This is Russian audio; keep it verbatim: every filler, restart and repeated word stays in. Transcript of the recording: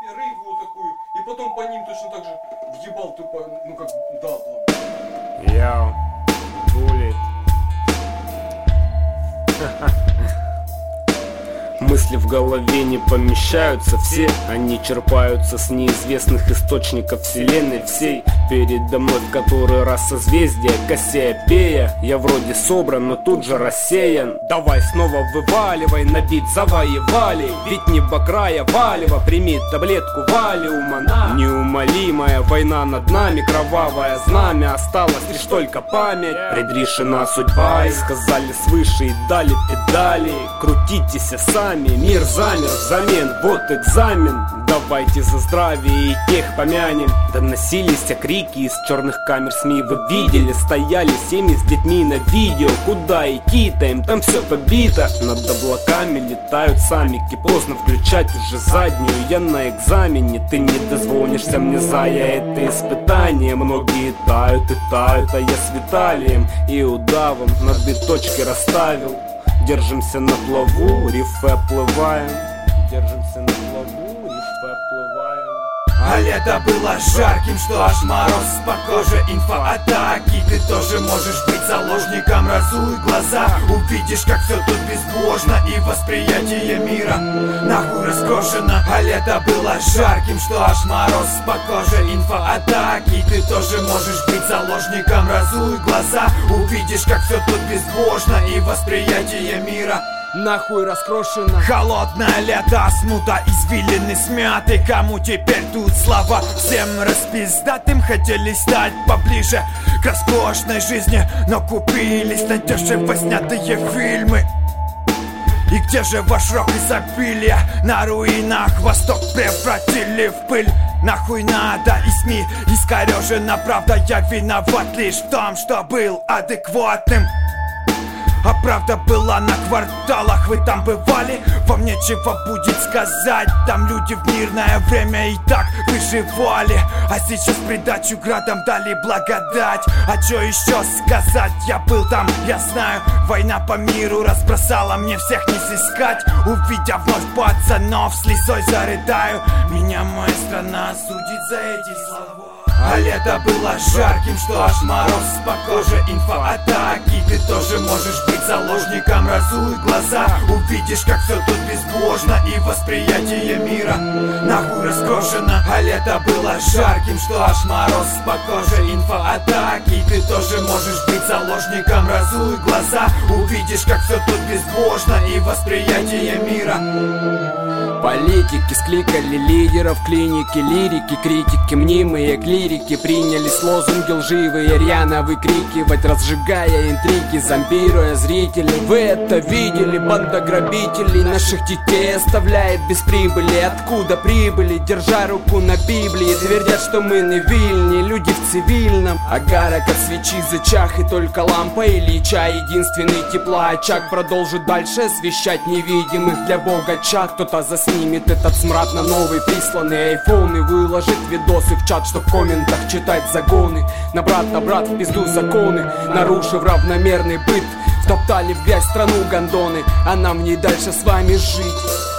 рыбу такую, и потом по ним точно так же въебал тупо, ну как даблом. Йоу, булит. Мысли в голове не помещаются все, они черпаются с неизвестных источников вселенной всей. Передо мной в который раз созвездие Кассиопея. Я вроде собран, но тут же рассеян. Давай снова вываливай, на бит завоевали. Ведь не Бакрая Валева, прими таблетку Валиума. Неумолимая война над нами, кровавое знамя, осталась лишь только память. Предрешена судьба, и сказали свыше и дали педали. Крутитесь сами, мир замер взамен, вот экзамен. Давайте за здравие и тех помянем. Доносились крики из черных камер СМИ. Вы видели, стояли семьи с детьми на видео. Куда идти-то, им там все побито. Над облаками летают самики. Поздно включать уже заднюю, я на экзамене. Ты не дозвонишься мне, зая, это испытание. Многие тают и тают, а я с Виталием и удавом на две точки расставил. Держимся на плаву, рифы оплываем. Держимся на плаву, рифы оплываем. А лето было жарким, что аж мороз по коже. Инфоатаки, ты тоже можешь быть заложником. Разуй глаза, увидишь, как все тут безбожно. И восприятие мира нахуй раскрошено. А лето было жарким, что аж мороз по коже. Инфоатаки, ты тоже можешь быть заложником. Разуй глаза, увидишь, как все тут безбожно. И восприятие мира нахуй раскрошено. Холодное лето, смута, извилины смяты. Кому теперь тут слова? Всем распиздатым хотели стать поближе к роскошной жизни, но купились на дешево снятые фильмы. И где же ваш рок изобилия? На руинах Восток превратили в пыль. Нахуй надо и СМИ искорежена правда. Я виноват лишь в том, что был адекватным. А правда была на кварталах, вы там бывали? Вам нечего будет сказать. Там люди в мирное время и так выживали. А сейчас придачу градом дали благодать. А чё еще сказать? Я был там, я знаю. Война по миру разбросала, мне всех не сыскать. Увидя вновь пацанов, слезой зарыдаю. Меня моя страна осудит за эти слова. А лето было жарким, что аж мороз по коже. Инфоатаки, ты тоже можешь быть заложником. Разуй глаза, увидишь, как все тут безбожно. И восприятие мира нахуй раскрошено. А лето было жарким, что аж мороз по коже. Инфоатаки, ты тоже можешь быть заложником. Разуй глаза, увидишь, как все тут безбожно. И восприятие мира. Политики скликали лидеров клиники, лирики, критики, мнимые клирики принялись лозунги лживые рьяно выкрикивать, разжигая интриги, зомбируя зрителей. Вы это видели? Банда грабителей наших детей оставляет без прибыли. Откуда прибыли? Держа руку на Библии, твердят, что мы невильни, люди в цивильном. Агарок от свечи зачах, и только лампа Ильича единственный теплоочаг продолжит дальше освещать невидимых для Бога чак. Кто-то заснет, снимет этот смрад на новый присланный айфон и выложит видосы в чат, чтоб в комментах читать загоны. На брат, на брат, в пизду законы, нарушив равномерный быт. Втоптали в грязь страну гондоны, а нам в ней дальше с вами жить.